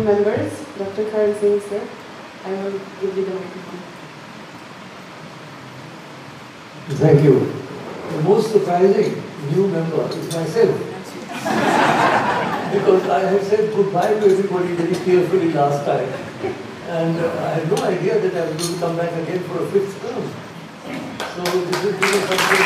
members, Dr. Karan Singh, sir. I will give you the microphone. Thank you. The most surprising new member is myself. Because I had said goodbye to everybody very carefully last time. And I had no idea that I was going to come back again for a 5th term. So this is something.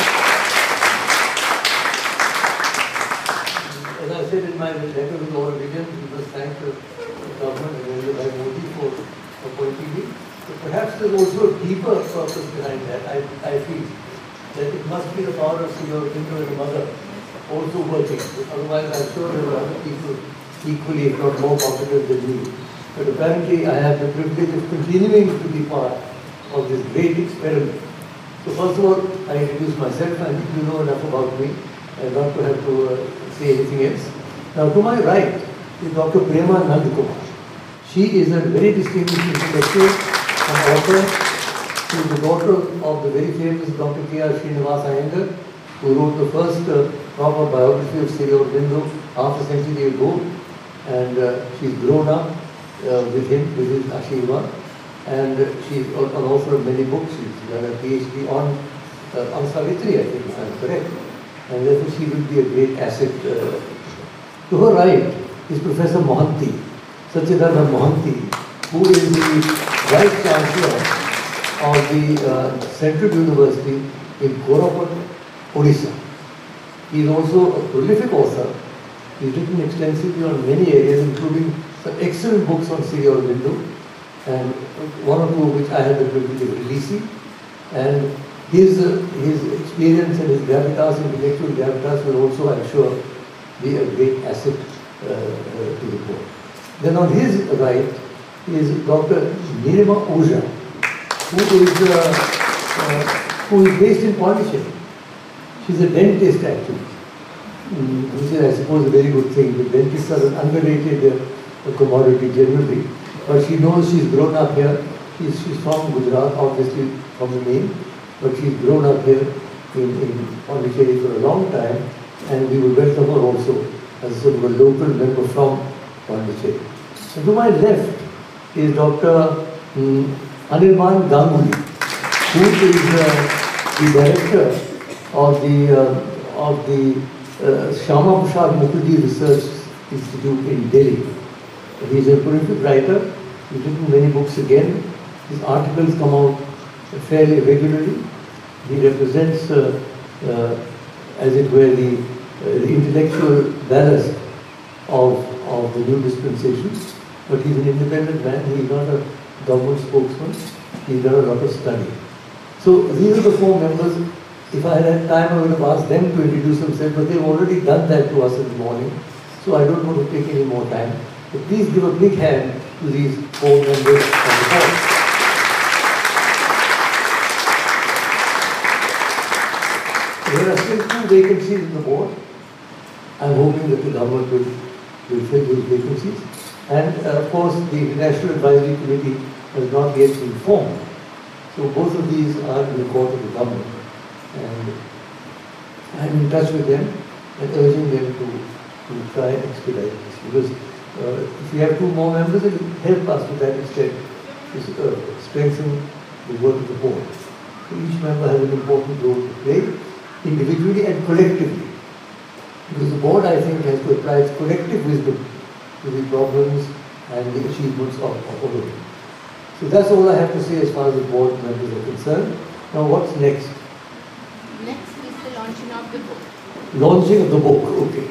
As I said in my letter with all visions, we must thank the government and Narendra Bhai Modi for appointing me. But perhaps there's also a deeper purpose behind that. I feel that it must be the power of Sri Aurobindo and the mother also working. Otherwise, I'm sure there were other people equally, if not more competent than me. But apparently, I have the privilege of continuing to be part of this great experiment. So first of all, I introduce myself. I think you know enough about me and not to have to say anything else. Now, to my right is Dr. Prema Nandakumar. She is a very distinguished intellectual and author. She is the daughter of the very famous Dr. K.R. Srinivas Iyengar, who wrote the first proper biography of Sri Aurobindo half a century ago. And she's grown up with him, with his Ashirwad. And she's an author of many books. She's done a PhD on Savitri, I think, if I'm correct. And therefore she will be a great asset. To her right is Professor Mohanty, Sachidanand Mohanty, who is the Vice Chancellor of the Central University in Koraput, Odisha. He is also a prolific author. He has written extensively on many areas, including some excellent books on Sri Aurobindo, and one or two of which I had the privilege of releasing. And his experience and his gravitas, intellectual gravitas, will also, I'm sure, be a great asset to the board. Then on his right is Dr. Nirima Oja, who is based in Pondicherry. She's a dentist actually, which is, I suppose, a very good thing. The dentists are an underrated commodity generally, but she knows she's grown up here. She's from Gujarat, obviously from the name, but she's grown up here in Pondicherry for a long time, and we will welcome her also as a sort of a local member from Pondicherry. So to my left is Dr. Anirban Ganguly, who is the director of the Shyama Prasad Mukherjee Research Institute in Delhi. He is a prolific writer. He's written many books again. His articles come out fairly regularly. He represents, as it were, the intellectual ballast of the new dispensation. But he's an independent man. He's not a government spokesman. He's done a lot of study. So these are the four members. If I had time, I would have asked them to introduce themselves, but they've already done that to us in the morning. So I don't want to take any more time. But please give a big hand to these four members of the board. There are still 2 vacancies in the board. I'm hoping that the government will fill those vacancies. And of course, the International Advisory Committee has not yet been formed. So both of these are in the court of the government. And I'm in touch with them and urging them to try and expedite this. Because if we have 2 more members, it will help us to that extent to strengthen the work of the board. So each member has an important role to play, individually and collectively. Because the board, I think, has to apply its collective wisdom to the problems and the achievements of all of it. So that's all I have to say as far as the board members are concerned. Now what's next? Next is the launching of the book. Launching of the book, okay.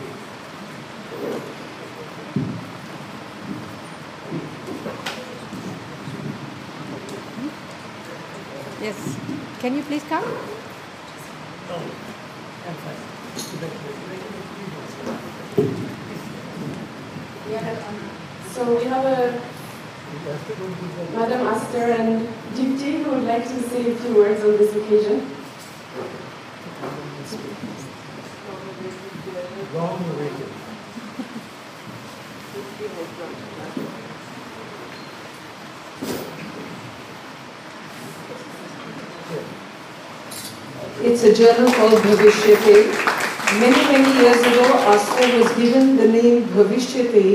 Yes. Can you please come? No, I'm fine. So we have Madam Aster and Dipti who would like to say a few words on this occasion. Long awaited. It's a journal called Bhavishyate. Many years ago, Aster was given the name Bhavishyate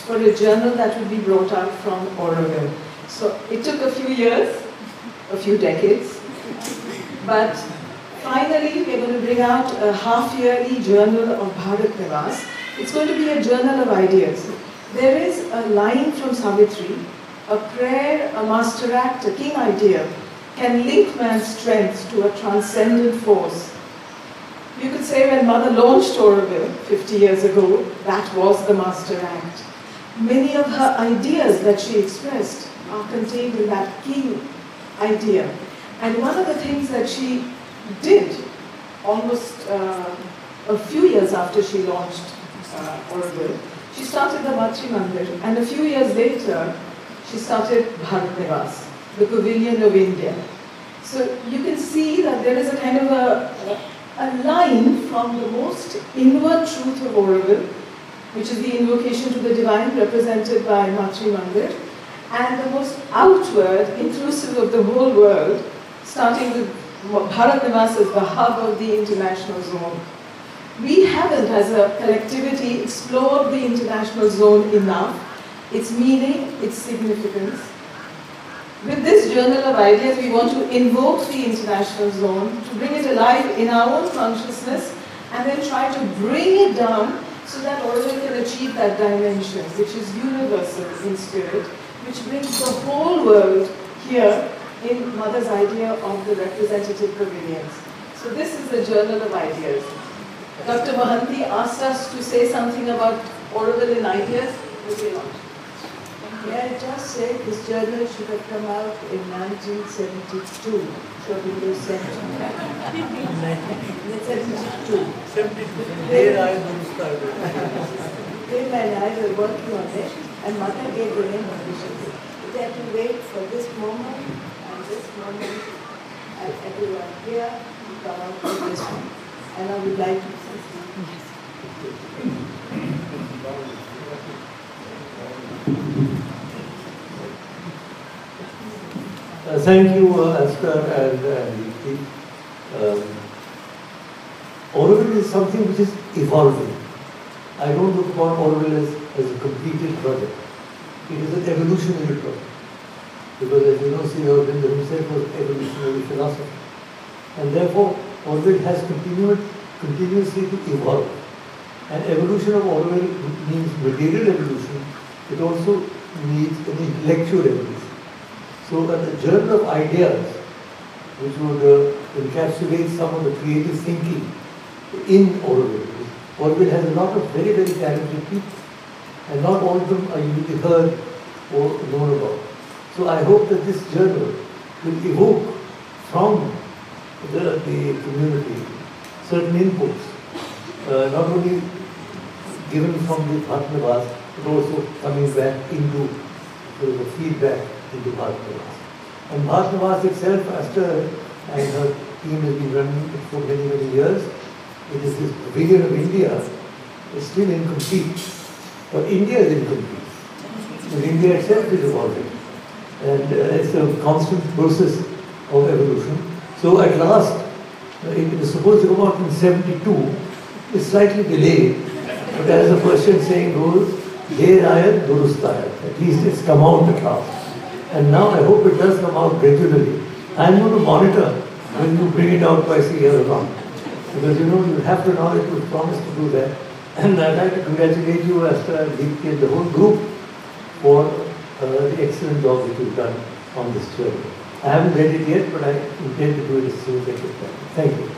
for a journal that would be brought out from Auroville. So it took a few years, a few decades, but finally we're going to bring out a half-yearly journal of Bharat Nivas. It's going to be a journal of ideas. There is a line from Savitri, a prayer, a master act, a king idea can link man's strength to a transcendent force. You could say when Mother launched Auroville 50 years ago, that was the master act. Many of her ideas that she expressed are contained in that king idea. And one of the things that she did almost a few years after she launched Auroville, she started the Matri Mandir, and a few years later, she started Bharat Nivas, the Pavilion of India. So you can see that there is a kind of a line from the most inward truth of Auroville, which is the invocation to the divine represented by Matri Mandir, and the most outward, inclusive of the whole world, starting with Bharat Nivas as the hub of the international zone. We haven't, as a collectivity, explored the international zone enough, its meaning, its significance. With this journal of ideas, we want to invoke the international zone, to bring it alive in our own consciousness, and then try to bring it down so that Auroville can achieve that dimension, which is universal in spirit, which brings the whole world here in Mother's idea of the representative pavilions. So this is the journal of ideas. Dr. Mohanty asked us to say something about Auroville in ideas. May I just say this journal should have come out in 1972, Shobhindu sent me. 1972. 72. There I started. Dave and I were working on it, and Mother gave the name officially. We had to wait for this moment, and everyone here to come out with this one. And I would like to say something. Thank you, Askar and Deepti. Auroville is something which is evolving. I don't look upon Auroville as a completed project. It is an evolutionary project. Because as you know, Sri Aurobindo himself was evolutionary philosophy. And therefore, Auroville has continuously to evolve. And evolution of Auroville means material evolution. It also needs an intellectual evolution. So a journal of ideas, which would encapsulate some of the creative thinking in Auroville. Auroville has a lot of very, very talented people, and not all of them are usually heard or known about. So I hope that this journal will evoke from the community certain inputs, not only given from the Bharat Nivas, but also coming back into the feedback into Bharat Nivas. And Bharat Nivas itself, Aster and her team has been running it for many, many years. It is this vision of India is still incomplete. But India is incomplete. And India itself is evolving. And it's a constant process of evolution. So at last, it was supposed to come out in 72. It's slightly delayed. But as the Persian saying goes, Der ayat durust ayat. At least it's come out at last. And now I hope it does come out regularly. I'm going to monitor when you bring it out twice a year or not. Because you know, you have to know that you promised to do that. And I'd like to congratulate you, Aster, Deepti, and the whole group for the excellent job that you've done on this journey. I haven't read it yet, but I intend to do it as soon as I get time. Thank you.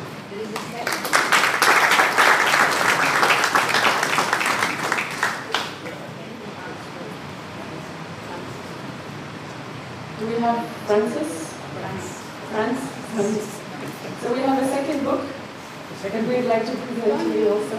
Do we have Francis? Francis. So we have a second book that we'd like to present to you also.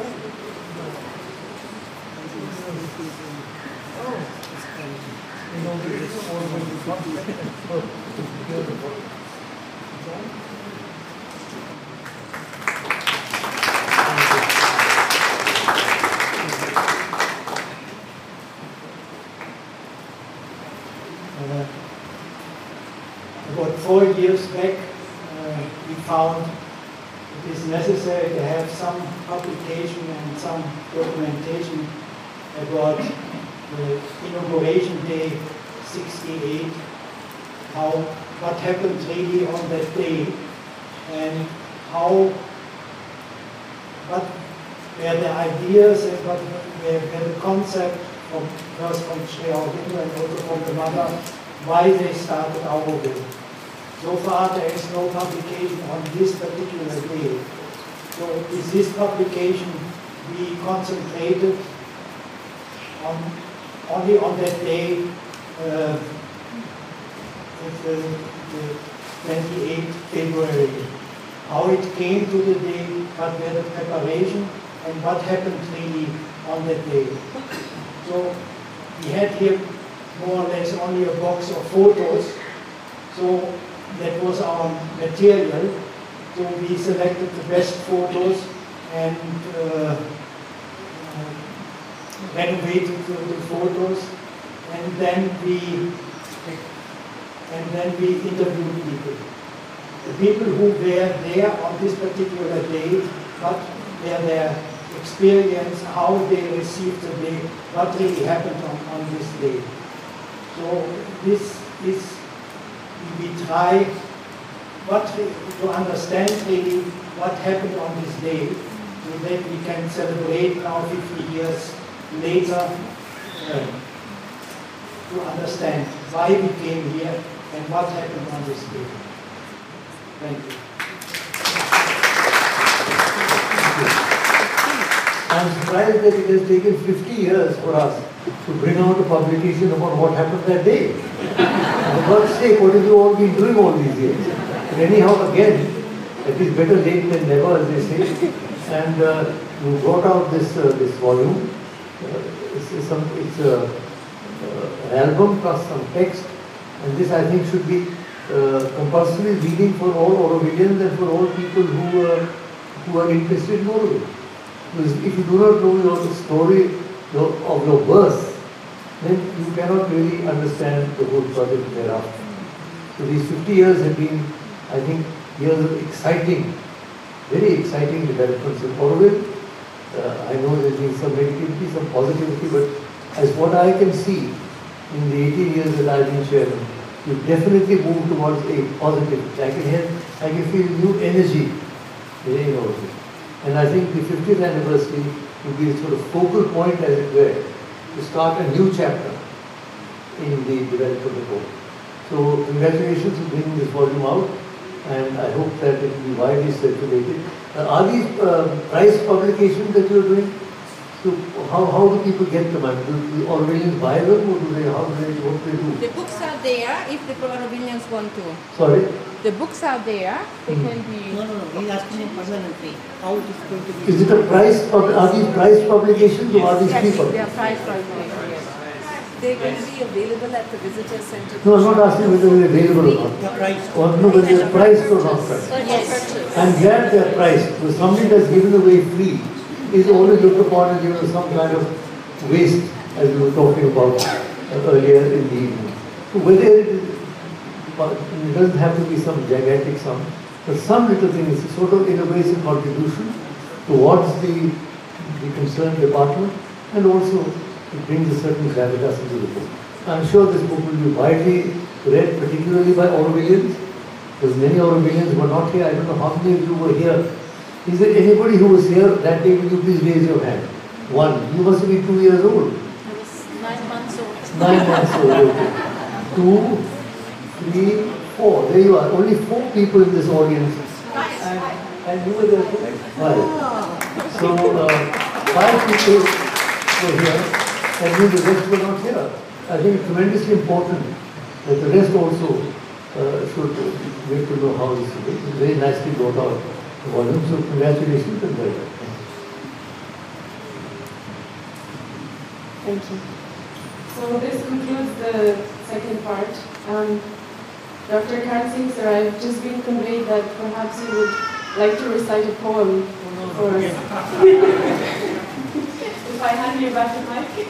About 4 years back, we found it is necessary to have some publication and some documentation about the inauguration day 68, what happened really on that day, and what were the ideas and what were the concept first from Sri Aurobindo and also from the mother, why they started Aurobindo. So far there is no publication on this particular day. So with this publication we concentrated only on that day, the 28th February. How it came to the day, what were the preparation, and what happened really on that day. So we had here more or less only a box of photos. So that was our material. So we selected the best photos and renovated the photos, and then we interviewed people. The people who were there on this particular day, what were their experience, how they received the day, what really happened on this day. So this is, we try to understand really what happened on this day, so that we can celebrate now 50 years later to understand why we came here and what happened on this day. Thank you. I'm surprised that it has taken 50 years for us to bring out a publication about what happened that day. For God's sake, what have you all been doing all these years? But anyhow, again, it is better late than never, as they say. And you brought out this volume. It's an album plus some text, and this I think should be compulsory reading for all Aurovillians and for all people who are interested in Auroville. Because if you do not know the story of your birth, then you cannot really understand the whole project thereafter. So these 50 years have been, I think, years of exciting, very exciting developments in Auroville. I know there's been some negativity, some positivity, but as what I can see in the 18 years that I've been chairman, we've definitely moved towards a positive. I can feel new energy in Auroville. And I think the 50th anniversary will be a sort of focal point, as it were, to start a new chapter in the development of Auroville. So congratulations for bringing this volume out, and I hope that it will be widely circulated. Are these prize publications that you are doing? So how do people get them? Do Aurovillians buy them, or what do they do? The books are there if the Aurovillians want to. Sorry? The books are there. They can be. No. He's asking him permanently. How it is going to be. Is it a prize? Are these prize publications, or are these free Yes, they are publications? prize publications. Yes. They're going to be available at the visitor center. No, I'm not asking whether they're available or not. The price. Or no, whether they're priced or not priced. Yes. I'm glad they're priced, because something that's given away free is always looked upon as some kind of waste, as we were talking about earlier in the evening. So whether it doesn't have to be some gigantic sum, but some little thing is a sort of, in a way, a contribution towards the concerned department, and also it brings a certain gravitas into the book. I'm sure this book will be widely read, particularly by Aurovillians, because many Aurovillians were not here. I don't know how many of you were here. Is there anybody who was here that day? Will you please raise your hand? One. You must be 2 years old. I was 9 months old. 9 months old. Okay. 2, 3, 4. There you are. Only 4 people in this audience. And you were there too? 5. So 5 people were here, and the rest were not here. I think it's tremendously important that the rest also should get to know how this is. It's very nicely brought out volume. So congratulations and well done. Thank you. So this concludes the second part. Dr. Karan Singh, sir, I've just been conveyed that perhaps you would like to recite a poem for us. If I hand you back the mic.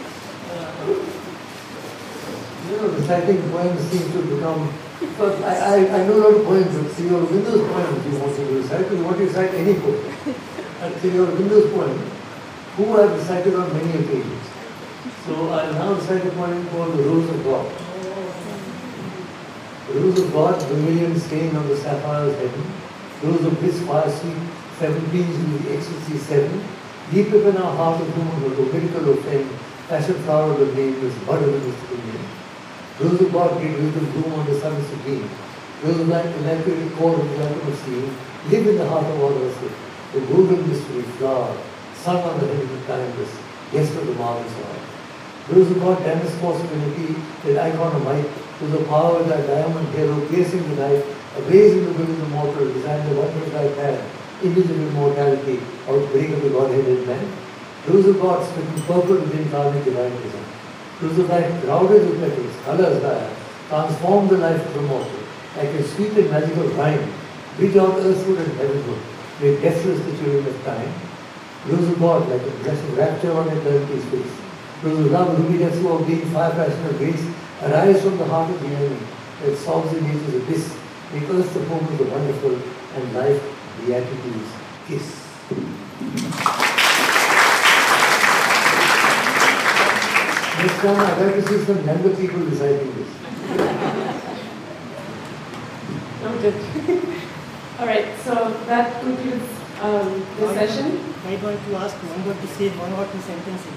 Reciting poems seems to become. But I know a lot of poems, but Sri Aurobindo's poems you want to recite, you want to recite any poem. And Sri Aurobindo's poem, who I have recited on many occasions. So I'll now recite a poem called The Rose of God. Rose of God, vermilion stain on the sapphire's heaven, rose of bliss fire sweet, 17 with the ecstasy 7, deep within our heart of womanhood, O miracle of fame, passion flower of the nameless, bud of the mystical name. Rose of God, great wisdom, bloom on the sun supreme. Rose of light, immaculate core of the welcome of seeing, live in the heart of all of us, the golden mystery flower, sun on the head of the timeless, guest of the marvelous hour. Rose of God, damask force of unity, that icon of might, to the power of that diamond hero, piercing the night, ablaze in the will of the mortal, design the wonders like that, image of immortality, outbreak of the Godheaded man. Rose of God, smitten purple with incarnate divine design. Rose of light, crowded with petals, colors dire, transform the life of the mortal, like a sweet and magical rhyme, bridge out earthward and heavenward, make deathless the children of time. Rose of God, like a blessed rapture on eternity's face. Rose of love, ruby flow of being, fire, passion, and grace, arise from the heart of the enemy, that solves the nature's abyss, make earth the home of the wonderful, and life beatity's kiss. Next time I'd like to see some younger people reciting this. I'm good. All right, so that concludes this session. I want to ask Number to say one or two sentences.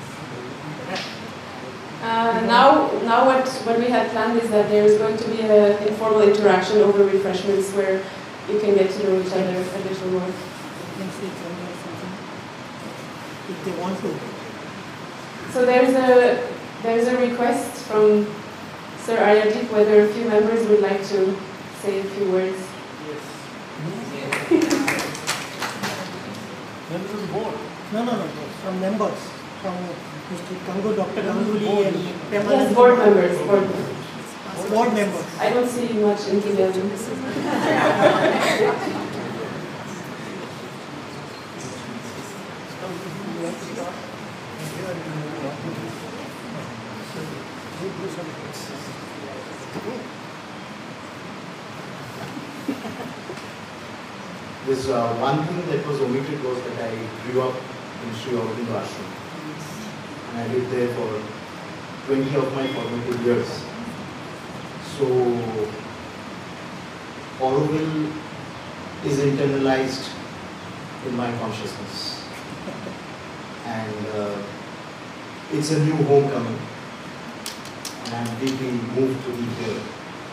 Now what we had planned is that there is going to be an informal interaction over refreshments where you can get to know each other a little more. You can say one or something if they want to. So there's a request from Sir Aryadeep whether a few members would like to say a few words. Members of the board. No. From members. From Mr. Gangu, Dr. Ganguly and Premalal. Yes, board members. Board members. I don't see much enthusiasm. This one thing that was omitted was that I grew up in Sri Aurobindo Ashram. And I lived there for 20 of my formative years. So, Auroville is internalized in my consciousness. And it's a new homecoming. And I'm deeply moved to be here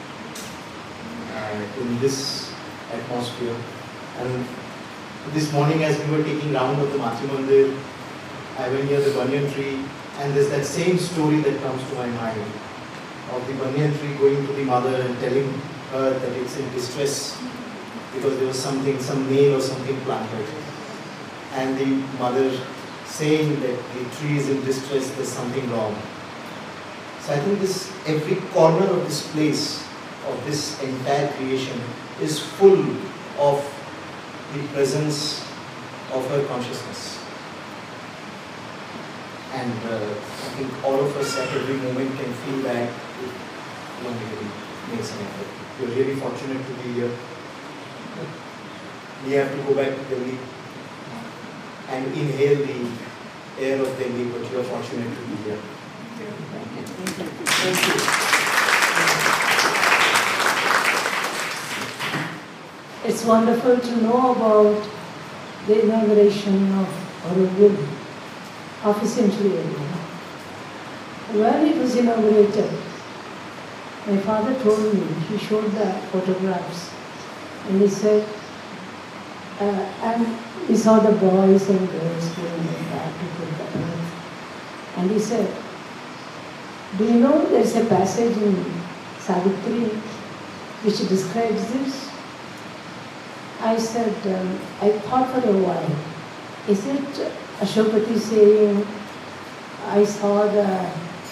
in this atmosphere. And this morning as we were taking round of the Mati Mandir, I went near the banyan tree, and there's that same story that comes to my mind of the banyan tree going to the mother and telling her that it's in distress because there was something, some nail or something planted. And the mother saying that the tree is in distress, there's something wrong. So I think this, every corner of this place, of this entire creation, is full of the presence of her consciousness. And I think all of us at every moment can feel that if one really makes an effort. We're really fortunate to be here. We have to go back to Delhi and inhale the air of Delhi, but we are fortunate to be here. Thank you. It's wonderful to know about the inauguration of Auroville half a century ago. When it was inaugurated, my father told me, he showed the photographs, and he said, and he saw the boys and girls going back to put the earth. And he said, do you know there's a passage in Savitri which describes this? I said, I thought for a while, is it Ashokapati saying, I saw the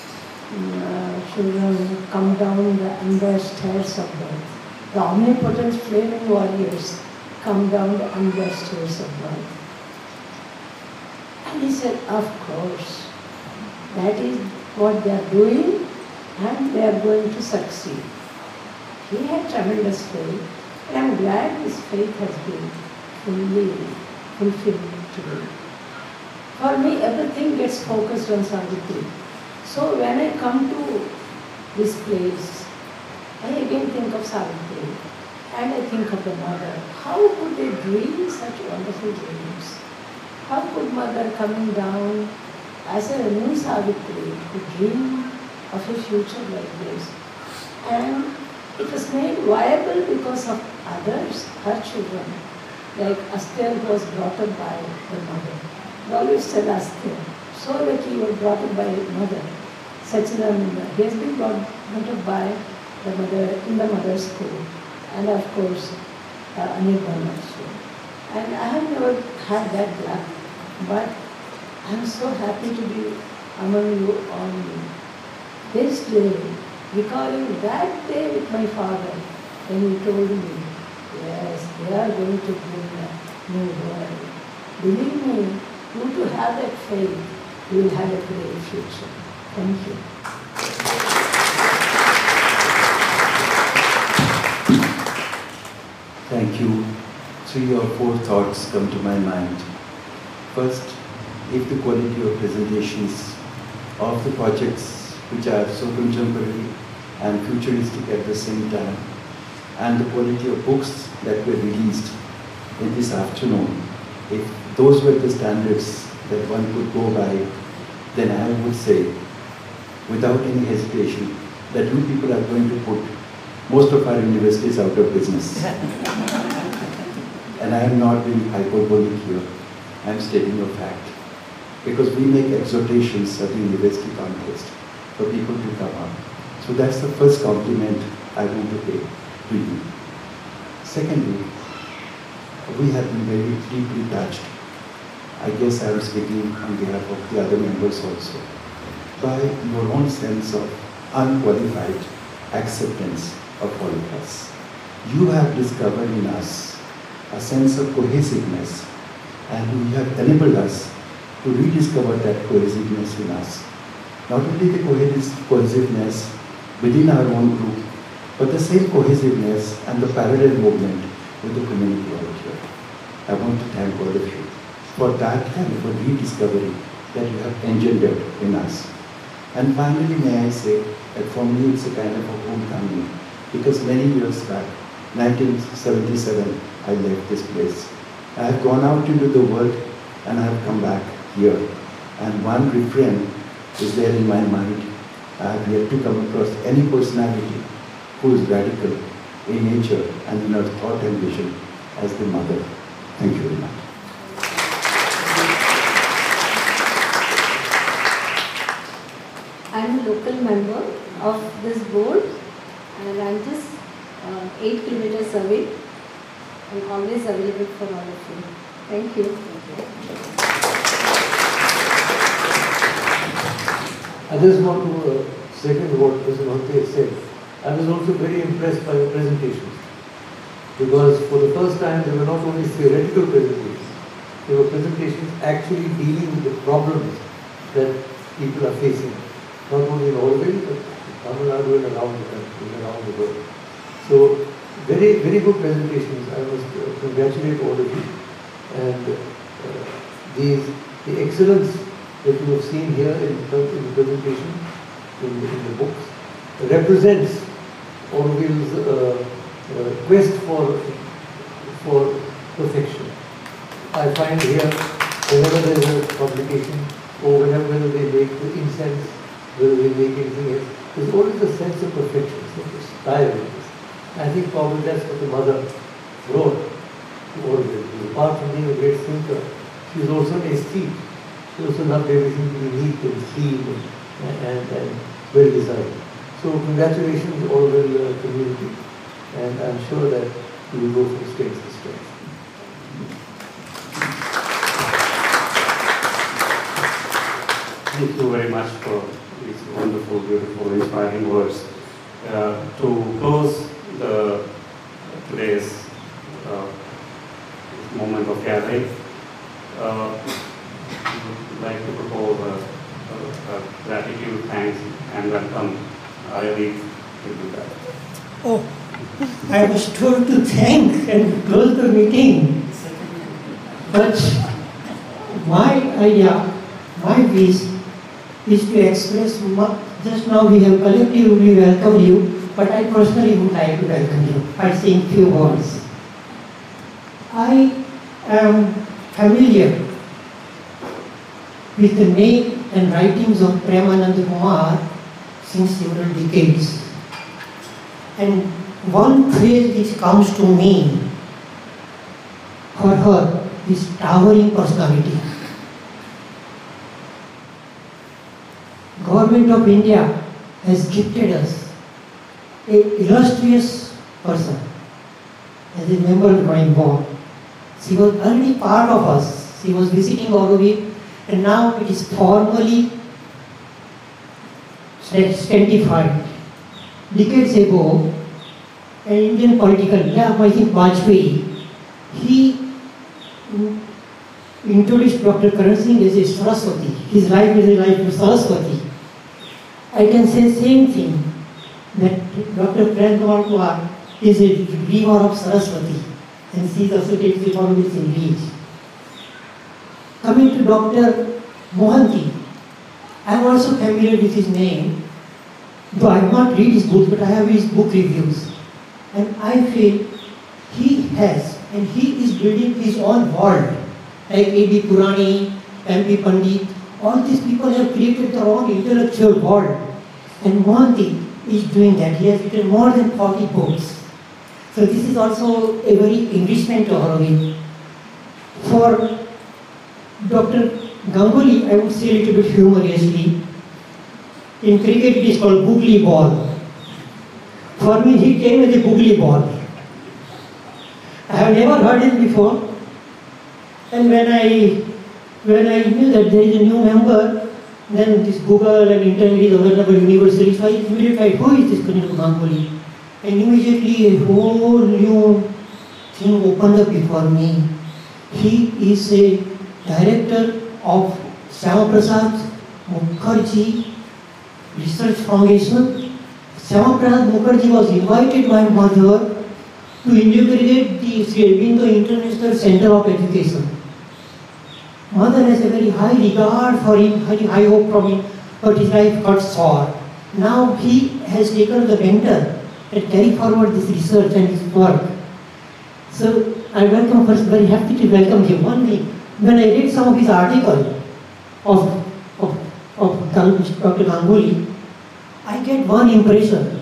children come down the under stairs of birth. The omnipotent flaming warriors come down the under stairs of birth. And he said, of course, that is what they are doing and they are going to succeed. He had tremendous faith. And I'm glad this faith has been fully fulfilled today. For me, everything gets focused on Savitri. So when I come to this place, I again think of Savitri and I think of the mother. How could they dream such wonderful dreams? How could mother coming down as a new Savitri could dream of a future like this? And it was made viable because of others, her children. Like Astel was brought up by the mother. I always tell Astel, so lucky you were brought up by mother. Sachidananda, he has been brought up by the mother in the mother's school. And of course, Anirban also. And I have never had that luck, but I am so happy to be among you on this day, recalling that day with my father when he told me, yes, they are going to bring a new world. Believe me, you to have that faith, you will have a great future. Thank you. Thank you. 3 or 4 thoughts come to my mind. First, if the quality of presentations of the projects which are so contemporary and futuristic at the same time, and the quality of books that were released in this afternoon, if those were the standards that one could go by, then I would say, without any hesitation, that you people are going to put most of our universities out of business. And I am not being hyperbolic here, I am stating a fact. Because we make exhortations at the university context for people to come up. So that's the first compliment I want to pay to you. Secondly, we have been very deeply touched. I guess I am speaking on behalf of the other members also, by your own sense of unqualified acceptance of all of us. You have discovered in us a sense of cohesiveness, and you have enabled us to rediscover that cohesiveness in us. Not only the cohesiveness within our own group, but the same cohesiveness and the parallel movement with the community out here. I want to thank all of you for that kind of a rediscovery that you have engendered in us. And finally, may I say that for me it's a kind of a homecoming, because many years back, 1977, I left this place. I have gone out into the world and I have come back here. And one refrain is there in my mind. I have yet to come across any personality who is radical in nature and in her thought and vision as the mother. Thank you very much. I'm a local member of this board and I'm just 8 kilometers away. I'm always available for all of you. Thank you. I just want to second what Mr. Bhante said. I was also very impressed by the presentations, because for the first time they were not only theoretical presentations, they were presentations actually dealing with the problems that people are facing, not only in Orville, but Tamil Nadu and around the country, around the world. So, very, very good presentations. I must congratulate all of you. And the excellence that you have seen here in the presentation, in the books, represents Orville's quest for perfection. I find here, whenever there is a publication, or whenever they make the incense, whether they make anything else, there's always a sense of perfection, sense of style. I think probably that's what the mother wrote to Orville. Apart from being a great thinker, she was also an aesthete. She also loved everything to be neat and clean and well designed. So congratulations Orville community, and I'm sure that you will go from strength to strength. Thank you very much for these wonderful, beautiful, inspiring words. To close today's moment of gathering, I would like to propose a gratitude, thanks, and welcome. Really will do that. Oh, I was told to thank and close the meeting. But my idea, my wish is to express, just now we have collectively welcomed you, but I personally would like to welcome you by saying few words. I am familiar with the name and writings of Premanand Kumar since several decades. And one phrase which comes to me for her is towering personality. Government of India has gifted us an illustrious person as a member of my board. She was already part of us. She was visiting Auroville, and now it is formally sanctified. Decades ago, an Indian political, I think Vajpayee, he introduced Dr. Karan Singh as a Saraswati. His life is a life of Saraswati. I can say same thing, that Dr. Premanand Kumar is a dreamer of Saraswati, and she is associated with all this in Leeds. Coming to Dr. Mohanty, I am also familiar with his name, though I have not read his book, but I have his book reviews. And I feel he has, and he is building his own world, like A.B. Purani, M.P. Pandit, all these people have created their own intellectual world. And Mohanty is doing that. He has written more than 40 books. So this is also a very enrichment to Auroville. For Dr. Ganguly, I would say a little bit humorously, in cricket it is called googly ball. For me, he came as a googly ball. I have never heard him before. And when I knew that there is a new member, then this Google and internet is available universally, so I immediately tried, who is this Kunal Ganguly? And immediately a whole new thing opened up before me. He is a director of Syama Prasad Mukherjee Research Foundation. Syama Prasad Mukherjee was invited by mother to inaugurate the Sri Aurobindo International Center of Education. Mother has a very high regard for him, very high hope from him, but his life got sour. Now he has taken the mentor and carry forward this research and his work. So I welcome first, very happy to welcome him. One thing, when I read some of his article of Dr. Ganguly, I get one impression.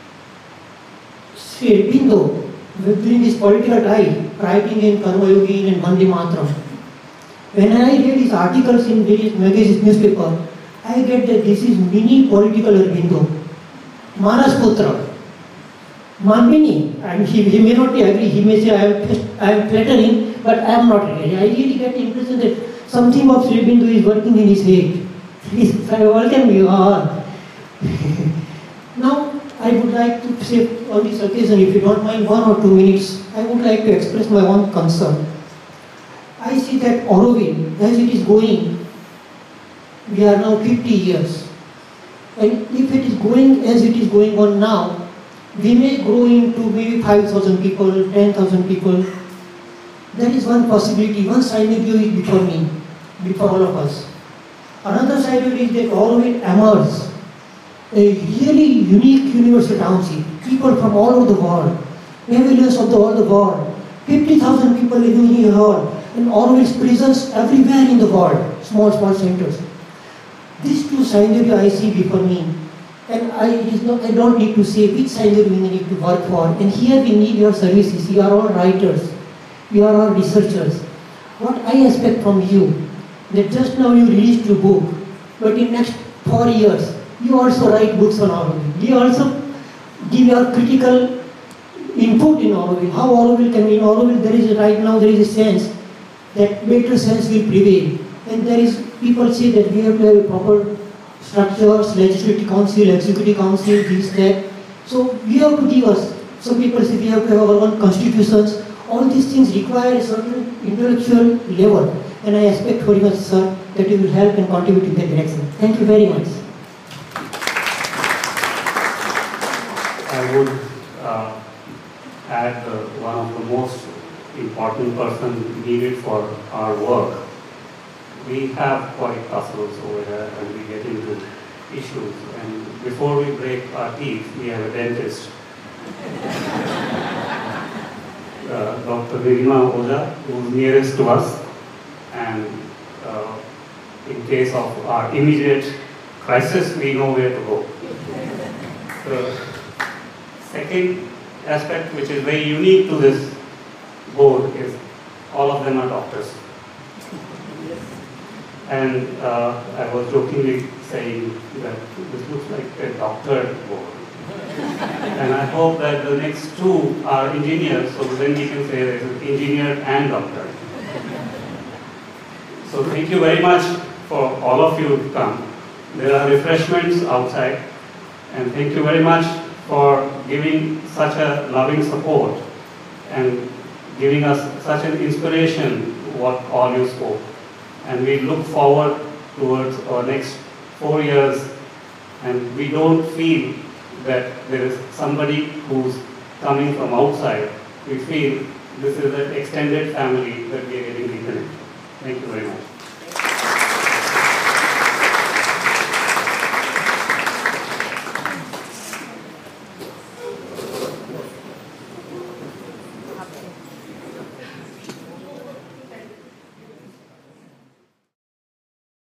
Sri Aurobindo, during his political time, writing in Karma-yogi and Vande Mataram, when I read his articles in various magazines, newspaper, I get that this is mini political Aurobindo. Manas Putra, Manmini, and he may not agree, he may say I am flattering, but I am not really. I really get the impression that something of Sri Aurobindo is working in his head. Please, I welcome you all. Now, I would like to say on this occasion, if you don't mind 1 or 2 minutes, I would like to express my own concern. I see that Auroville, as it is going, we are now 50 years. And if it is going as it is going on now, we may grow into maybe 5,000 people, 10,000 people. That is one possibility. One scenario is before me, before all of us. Another scenario is that Auroville emerges a really unique universal township. People from all over the world, pavilions of all the world, 50,000 people living in here, and Auroville's presence everywhere in the world, small centers. These two scenarios I see before me, and I don't need to say which scenario we need to work for. And here we need your services. You are all writers, you are all researchers. What I expect from you, that just now you released your book, but in next 4 years, you also write books on Auroville. You also give your critical input in Auroville. How Auroville can be in Auroville, right now there is a sense that better sense will prevail. And there is, people say that we have to have a proper structures, legislative council, executive council, this, that. So we have to give us, some people say we have to have our own constitutions. All these things require a certain intellectual level. And I expect very much, sir, that you will help and contribute in that direction. Thank you very much. I would add one of the most important person needed for our work, we have quite tussles over here and we get into issues. And before we break our teeth, we have a dentist. Dr. Nirima Oja, who is nearest to us, and in case of our immediate crisis, we know where to go. The second aspect, which is very unique to this board, is all of them are doctors. And I was jokingly saying that this looks like a doctored board. And I hope that the next two are engineers, so then we can say there's an engineer and doctor. So thank you very much for all of you to come. There are refreshments outside, and thank you very much for giving such a loving support and giving us such an inspiration what all you spoke. And we look forward towards our next 4 years, and we don't feel that there is somebody who's coming from outside. We feel this is an extended family that we are getting reconnected. Thank you very much.